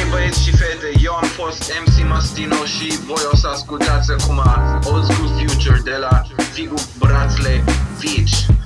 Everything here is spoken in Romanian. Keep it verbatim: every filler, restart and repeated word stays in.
băieți și fete, eu am fost M C Mastino și voi o să ascultați acum Old School Future de la Figu Brațle Beach.